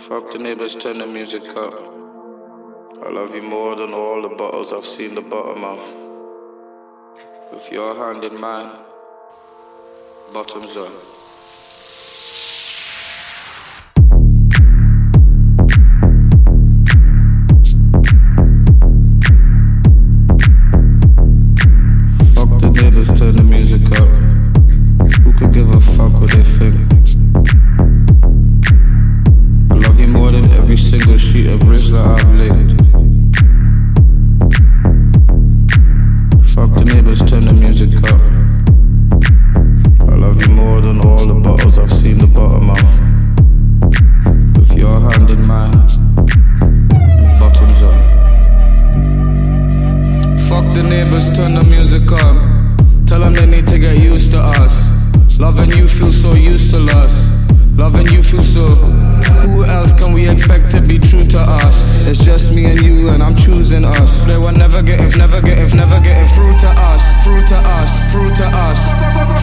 Fuck the neighbors, turn the music up. I love you more than all the bottles I've seen the bottom of. With your hand in mine, bottoms up. Turn the music up. Who could give a fuck what they think? I love you more than every single sheet of bridge that I've licked. Fuck the neighbors, turn the music up. I love you more than all the bottles I've seen the bottom of. With your hand in mine, bottoms up. Fuck the neighbors, turn the music up. Tell them they need to get used to us. Loving you feels so useless. Loving you feels so. Who else can we expect to be true to us? It's just me and you and I'm choosing us. They were never getting through to us, through to us, through to us.